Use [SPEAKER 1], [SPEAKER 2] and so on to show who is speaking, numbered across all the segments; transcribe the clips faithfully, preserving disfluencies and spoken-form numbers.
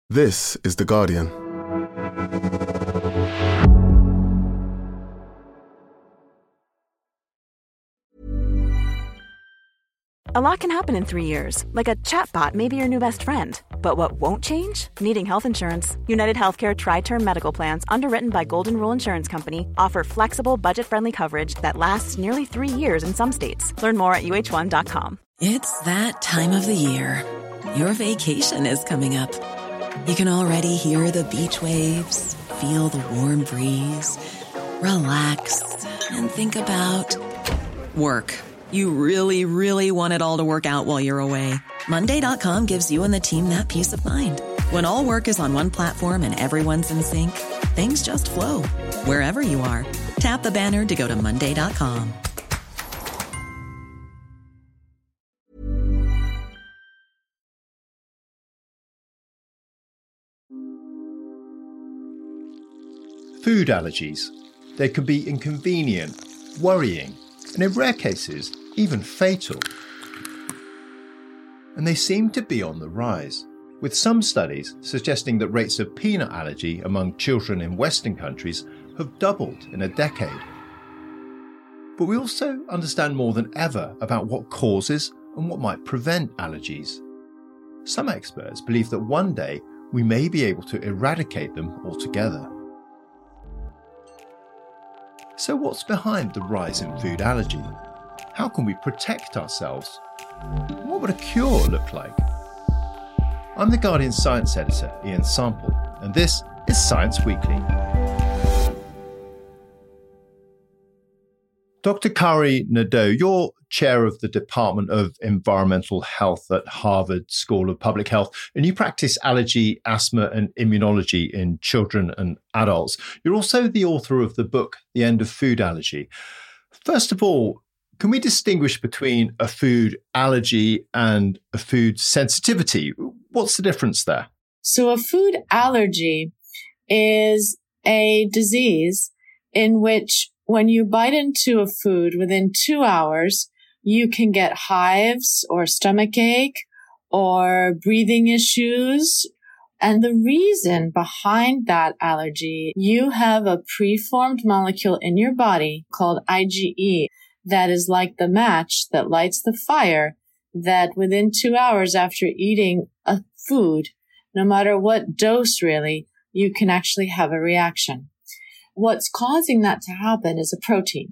[SPEAKER 1] This is The Guardian.
[SPEAKER 2] A lot can happen in three years, like a chatbot may be your new best friend. But what won't change? Needing health insurance. United Healthcare Tri-Term Medical Plans, underwritten by Golden Rule Insurance Company, offer flexible, budget-friendly coverage that lasts nearly three years in some states. Learn more at U H one dot com.
[SPEAKER 3] It's that time of the year. Your vacation is coming up. You can already hear the beach waves, feel the warm breeze, relax, and think about work. You really, really want it all to work out while you're away. Monday dot com gives you and the team that peace of mind. When all work is on one platform and everyone's in sync, things just flow. Wherever you are, tap the banner to go to Monday dot com.
[SPEAKER 4] Food allergies. They can be inconvenient, worrying, and in rare cases, even fatal. And they seem to be on the rise, with some studies suggesting that rates of peanut allergy among children in Western countries have doubled in a decade. But we also understand more than ever about what causes and what might prevent allergies. Some experts believe that one day we may be able to eradicate them altogether. So what's behind the rise in food allergy? How can we protect ourselves? What would a cure look like? I'm The Guardian science editor, Ian Sample, and this is Science Weekly. Doctor Kari Nadeau, you're chair of the Department of Environmental Health at Harvard School of Public Health, and you practice allergy, asthma, and immunology in children and adults. You're also the author of the book, The End of Food Allergy. First of all, can we distinguish between a food allergy and a food sensitivity? What's the difference there?
[SPEAKER 5] So a food allergy is a disease in which when you bite into a food within two hours, you can get hives or stomach ache or breathing issues. And the reason behind that allergy, you have a preformed molecule in your body called IgE that is like the match that lights the fire, that within two hours after eating a food, no matter what dose really, you can actually have a reaction. What's causing that to happen is a protein.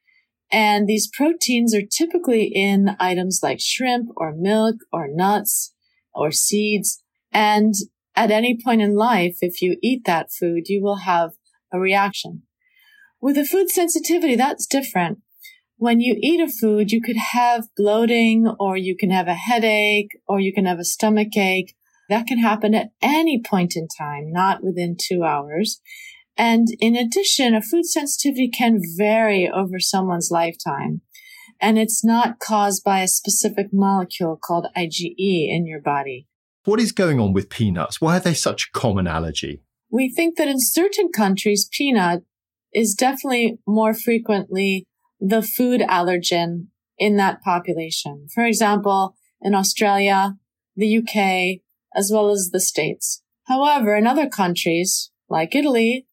[SPEAKER 5] And these proteins are typically in items like shrimp or milk or nuts or seeds. And at any point in life, if you eat that food, you will have a reaction. With a food sensitivity, that's different. When you eat a food, you could have bloating, or you can have a headache, or you can have a stomach ache. That can happen at any point in time, not within two hours. And in addition, a food sensitivity can vary over someone's lifetime. And it's not caused by a specific molecule called IgE in your body.
[SPEAKER 4] What is going on with peanuts? Why are they such a common allergy?
[SPEAKER 5] We think that in certain countries, peanut is definitely more frequently the food allergen in that population. For example, in Australia, the U K, as well as the States. However, in other countries, like Italy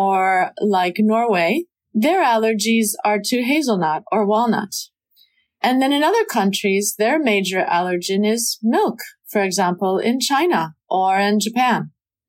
[SPEAKER 5] or like Norway, their allergies are to hazelnut or walnut. And then in other countries, their major allergen is milk, for example, in China or in Japan.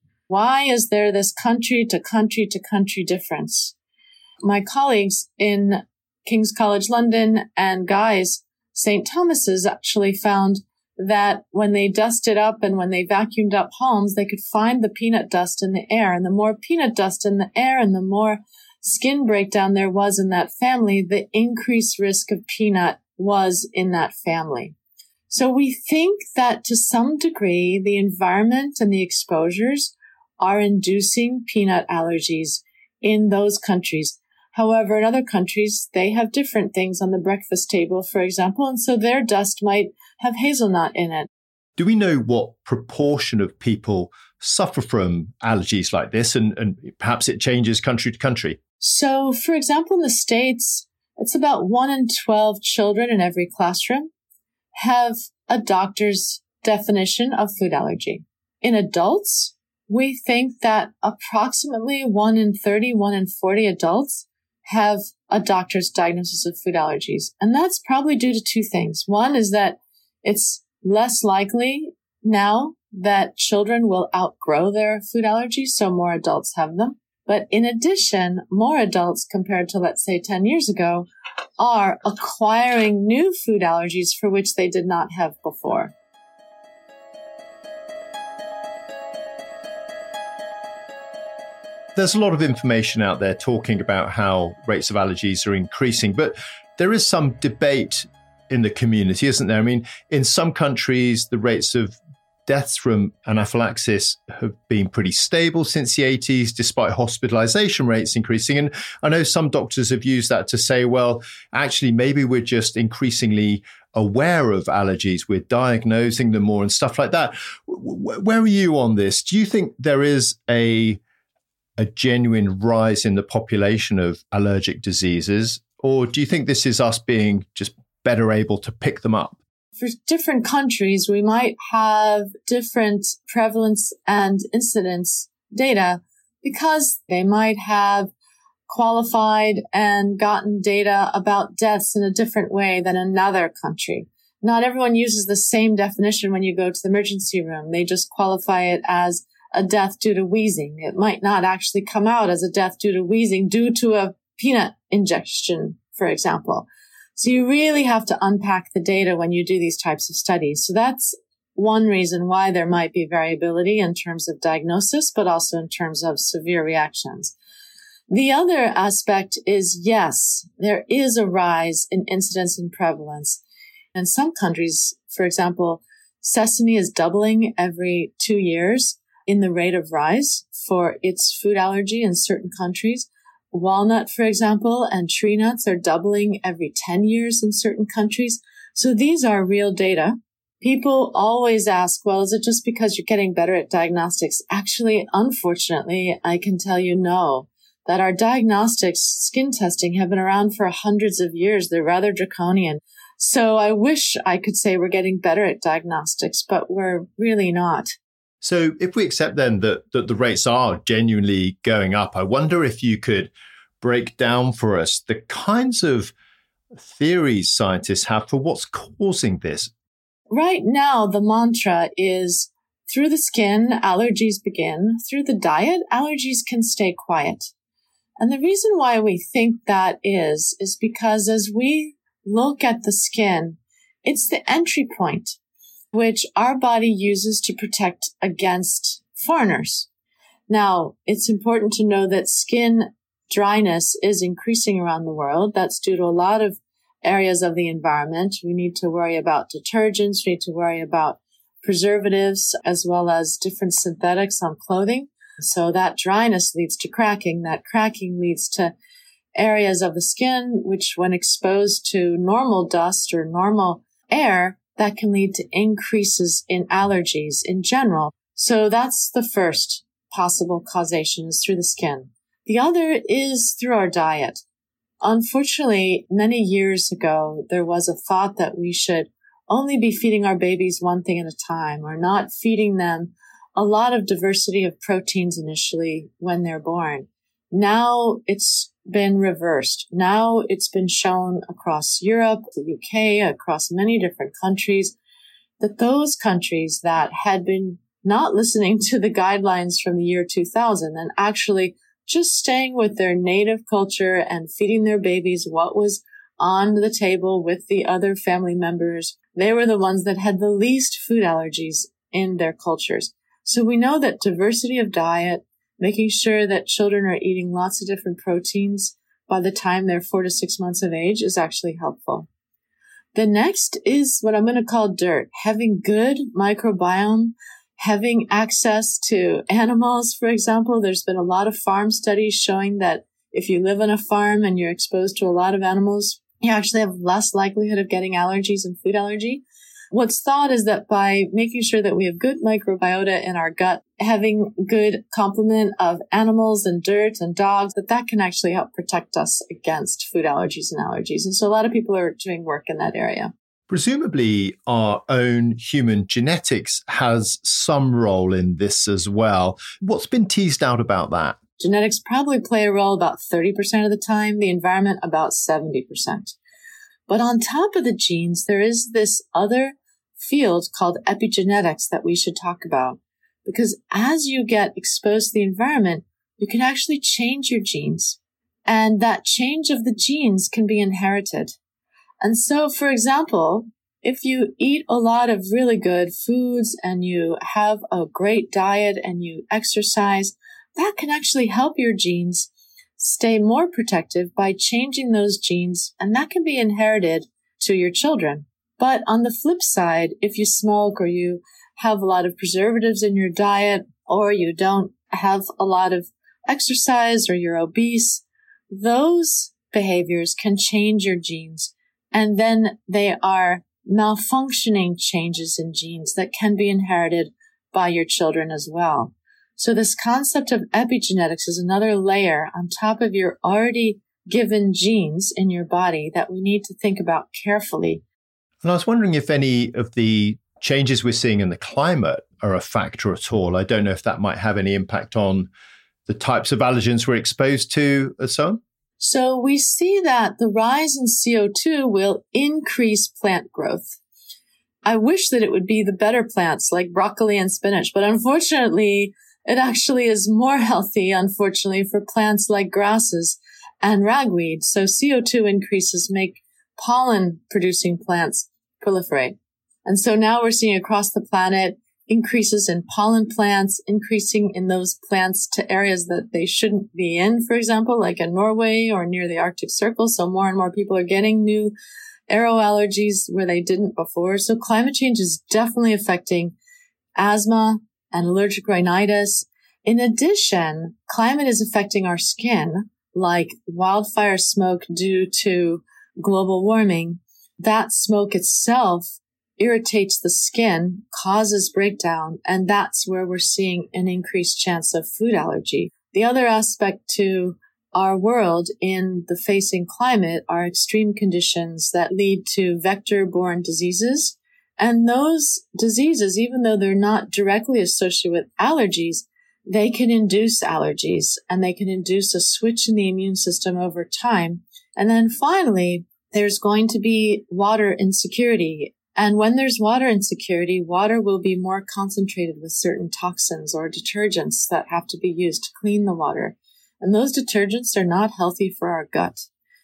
[SPEAKER 5] Why is there this country to country to country difference? My colleagues in King's College London and Guy's Saint Thomas's actually found that when they dusted up and when they vacuumed up homes, they could find the peanut dust in the air. And the more peanut dust in the air and the more skin breakdown there was in that family, the increased risk of peanut was in that family. So we think that to some degree, the environment and the exposures are inducing peanut allergies in those countries. However, in other countries, they have different things on the breakfast table, for example, and so their dust might have hazelnut in it.
[SPEAKER 4] Do we know what proportion of people suffer from allergies like this, and, and perhaps it changes country to country?
[SPEAKER 5] So, for example, in the States, it's about one in twelve children in every classroom have a doctor's definition of food allergy. In adults, we think that approximately one in thirty, one in forty adults have a doctor's diagnosis of food allergies. And that's probably due to two things. One is that it's less likely now that children will outgrow their food allergies, so more adults have them. But in addition, more adults compared to, let's say, ten years ago, are acquiring new food allergies for which they did not have before.
[SPEAKER 4] There's a lot of information out there talking about how rates of allergies are increasing, but there is some debate in the community, isn't there? I mean, in some countries, the rates of deaths from anaphylaxis have been pretty stable since the eighties, despite hospitalization rates increasing. And I know some doctors have used that to say, well, actually, maybe we're just increasingly aware of allergies. We're diagnosing them more and stuff like that. Where are you on this? Do you think there is a a genuine rise in the population of allergic diseases? Or do you think this is us being just better able to pick them up?
[SPEAKER 5] For different countries, we might have different prevalence and incidence data because they might have qualified and gotten data about deaths in a different way than another country. Not everyone uses the same definition when you go to the emergency room. They just qualify it as a death due to wheezing. It might not actually come out as a death due to wheezing due to a peanut ingestion, for example. So you really have to unpack the data when you do these types of studies. So that's one reason why there might be variability in terms of diagnosis, but also in terms of severe reactions. The other aspect is, yes, there is a rise in incidence and prevalence. In some countries, for example, sesame is doubling every two years. In the rate of rise for its food allergy in certain countries. Walnut, for example, and tree nuts are doubling every ten years in certain countries. So these are real data. People always ask, well, is it just because you're getting better at diagnostics? Actually, unfortunately, I can tell you no, that our diagnostics, skin testing, have been around for hundreds of years. They're rather draconian. So I wish I could say we're getting better at diagnostics, but we're really not.
[SPEAKER 4] So if we accept then that, that the rates are genuinely going up, I wonder if you could break down for us the kinds of theories scientists have for what's causing this.
[SPEAKER 5] Right now, the mantra is through the skin, allergies begin. Through the diet, allergies can stay quiet. And the reason why we think that is, is because as we look at the skin, it's the entry point which our body uses to protect against foreigners. Now, it's important to know that skin dryness is increasing around the world. That's due to a lot of areas of the environment. We need to worry about detergents. We need to worry about preservatives as well as different synthetics on clothing. So that dryness leads to cracking. That cracking leads to areas of the skin, which when exposed to normal dust or normal air, that can lead to increases in allergies in general. So that's the first possible causation is through the skin. The other is through our diet. Unfortunately, many years ago, there was a thought that we should only be feeding our babies one thing at a time or not feeding them a lot of diversity of proteins initially when they're born. Now it's been reversed. Now it's been shown across Europe, the U K, across many different countries, that those countries that had been not listening to the guidelines from the year two thousand and actually just staying with their native culture and feeding their babies what was on the table with the other family members, they were the ones that had the least food allergies in their cultures. So we know that diversity of diet, making sure that children are eating lots of different proteins by the time they're four to six months of age is actually helpful. The next is what I'm going to call dirt, having good microbiome, having access to animals, for example. There's been a lot of farm studies showing that if you live on a farm and you're exposed to a lot of animals, you actually have less likelihood of getting allergies and food allergy. What's thought is that by making sure that we have good microbiota in our gut, having good complement of animals and dirt and dogs, that that can actually help protect us against food allergies and allergies. And so a lot of people are doing work in that area.
[SPEAKER 4] Presumably, our own human genetics has some role in this as well. What's been teased out about that?
[SPEAKER 5] Genetics probably play a role about thirty percent of the time, the environment about seventy percent. But on top of the genes, there is this other field called epigenetics that we should talk about. Because as you get exposed to the environment, you can actually change your genes. And that change of the genes can be inherited. And so, for example, if you eat a lot of really good foods and you have a great diet and you exercise, that can actually help your genes stay more protective by changing those genes, and that can be inherited to your children. But on the flip side, if you smoke or you have a lot of preservatives in your diet, or you don't have a lot of exercise or you're obese, those behaviors can change your genes. And then they are malfunctioning changes in genes that can be inherited by your children as well. So this concept of epigenetics is another layer on top of your already given genes in your body that we need to think about carefully.
[SPEAKER 4] And I was wondering if any of the changes we're seeing in the climate are a factor at all. I don't know if that might have any impact on the types of allergens we're exposed to and so on.
[SPEAKER 5] So we see that the rise in C O two will increase plant growth. I wish that it would be the better plants like broccoli and spinach, but unfortunately, it actually is more healthy, unfortunately, for plants like grasses and ragweed. So C O two increases make pollen-producing plants proliferate. And so now we're seeing across the planet increases in pollen plants, increasing in those plants to areas that they shouldn't be in, for example, like in Norway or near the Arctic Circle. So more and more people are getting new aeroallergies where they didn't before. So climate change is definitely affecting asthma and allergic rhinitis. In addition, climate is affecting our skin, like wildfire smoke due to global warming. That smoke itself irritates the skin, causes breakdown, and that's where we're seeing an increased chance of food allergy. The other aspect to our world in the facing climate are extreme conditions that lead to vector-borne diseases. And those diseases, even though they're not directly associated with allergies, they can induce allergies and they can induce a switch in the immune system over time. And then finally, there's going to be water insecurity. And when there's water insecurity, water will be more concentrated with certain toxins or detergents that have to be used to clean the water. And those detergents are not healthy for our gut.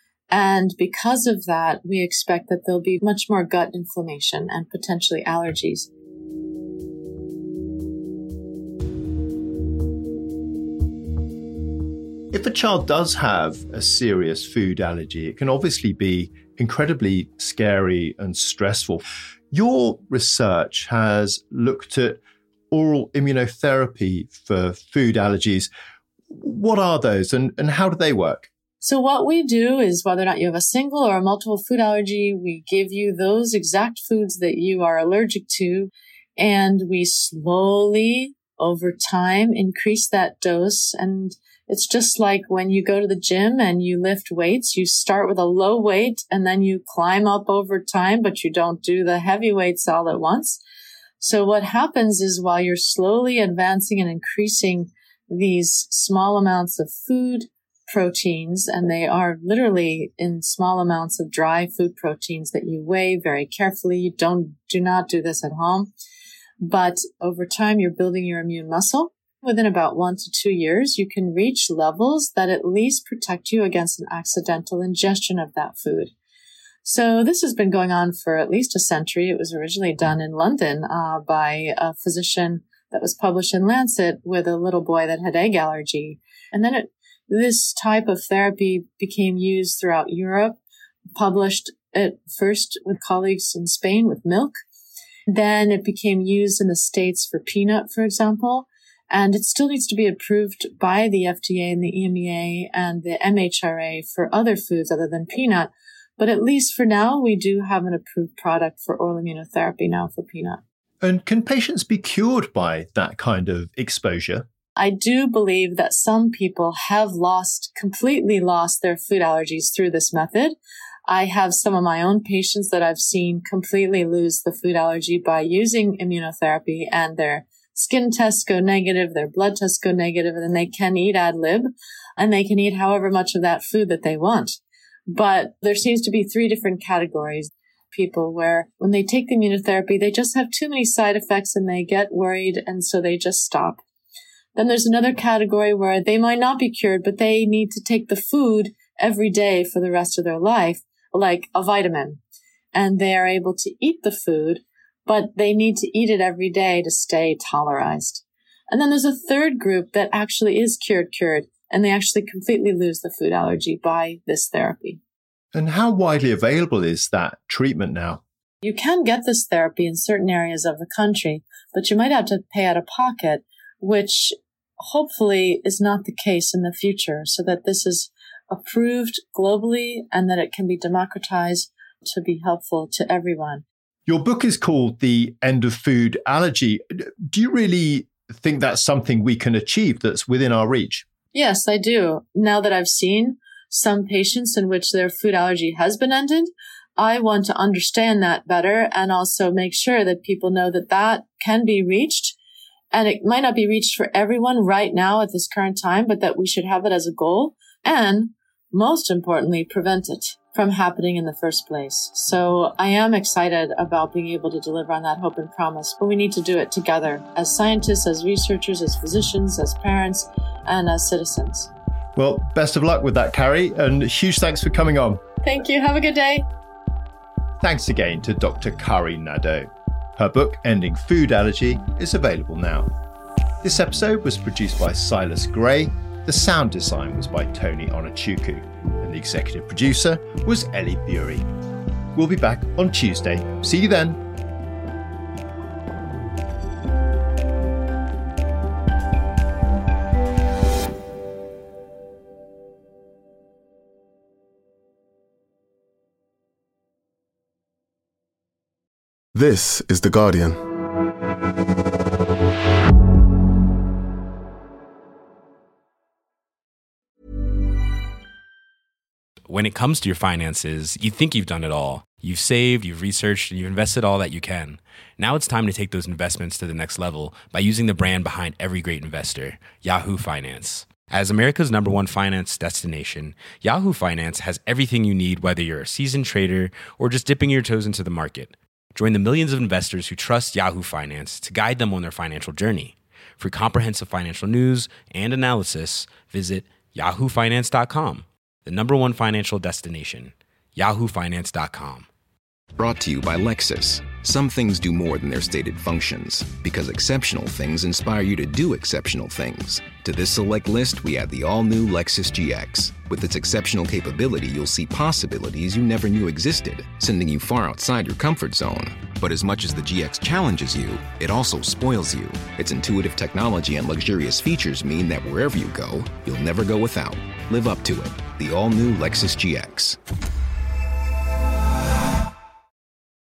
[SPEAKER 5] And because of that, we expect that there'll be much more gut inflammation and potentially allergies.
[SPEAKER 4] If a child does have a serious food allergy, it can obviously be incredibly scary and stressful. Your research has looked at oral immunotherapy for food allergies. What are those and, and how do they work?
[SPEAKER 5] So what we do is, whether or not you have a single or a multiple food allergy, we give you those exact foods that you are allergic to, and we slowly, over time, increase that dose. And it's just like when you go to the gym and you lift weights, you start with a low weight and then you climb up over time, but you don't do the heavy weights all at once. So what happens is, while you're slowly advancing and increasing these small amounts of food proteins, and they are literally in small amounts of dry food proteins that you weigh very carefully. You don't, do not do this at home. But over time, you're building your immune muscle. Within about one to two years, you can reach levels that at least protect you against an accidental ingestion of that food. So this has been going on for at least a century. It was originally done in London uh, by a physician that was published in Lancet with a little boy that had egg allergy. And then it, this type of therapy became used throughout Europe, published at first with colleagues in Spain with milk. Then it became used in the States for peanut, for example. And it still needs to be approved by the F D A and the E M E A and the M H R A for other foods other than peanut. But at least for now, we do have an approved product for oral immunotherapy now for peanut.
[SPEAKER 4] And can patients be cured by that kind of exposure?
[SPEAKER 5] I do believe that some people have lost, completely lost their food allergies through this method. I have some of my own patients that I've seen completely lose the food allergy by using immunotherapy, and their skin tests go negative, their blood tests go negative, and then they can eat ad lib, and they can eat however much of that food that they want. But there seems to be three different categories. People where when they take the immunotherapy, they just have too many side effects and they get worried, and so they just stop. Then there's another category where they might not be cured, but they need to take the food every day for the rest of their life, like a vitamin. And they are able to eat the food, but they need to eat it every day to stay tolerized. And then there's a third group that actually is cured, cured, and they actually completely lose the food allergy by this therapy.
[SPEAKER 4] And how widely available is that treatment now?
[SPEAKER 5] You can get this therapy in certain areas of the country, but you might have to pay out of pocket, which hopefully is not the case in the future, so that this is approved globally and that it can be democratized to be helpful to everyone.
[SPEAKER 4] Your book is called The End of Food Allergy. Do you really think that's something we can achieve that's within our reach?
[SPEAKER 5] Yes, I do. Now that I've seen some patients in which their food allergy has been ended, I want to understand that better and also make sure that people know that that can be reached. And it might not be reached for everyone right now at this current time, but that we should have it as a goal. And most importantly, prevent it from happening in the first place. So I am excited about being able to deliver on that hope and promise, but we need to do it together as scientists, as researchers, as physicians, as parents, and as citizens.
[SPEAKER 4] Well, best of luck with that, Carrie, and huge thanks for coming on.
[SPEAKER 5] Thank you. Have a good day.
[SPEAKER 4] Thanks again to Doctor Carrie Nadeau. Her book, Ending Food Allergy, is available now. This episode was produced by Silas Gray. The sound design was by Tony Onachuku, and the executive producer was Ellie Bury. We'll be back on Tuesday. See you then.
[SPEAKER 1] This is The Guardian.
[SPEAKER 6] When it comes to your finances, you think you've done it all. You've saved, you've researched, and you've invested all that you can. Now it's time to take those investments to the next level by using the brand behind every great investor, Yahoo Finance. As America's number one finance destination, Yahoo Finance has everything you need, whether you're a seasoned trader or just dipping your toes into the market. Join the millions of investors who trust Yahoo Finance to guide them on their financial journey. For comprehensive financial news and analysis, visit yahoo finance dot com, the number one financial destination, yahoo finance dot com.
[SPEAKER 7] Brought to you by Lexus. Some things do more than their stated functions, because exceptional things inspire you to do exceptional things. To this select list, we add the all-new Lexus G X. With its exceptional capability, you'll see possibilities you never knew existed, sending you far outside your comfort zone. But as much as the G X challenges you, it also spoils you. Its intuitive technology and luxurious features mean that wherever you go, you'll never go without. Live up to it. The all-new Lexus G X.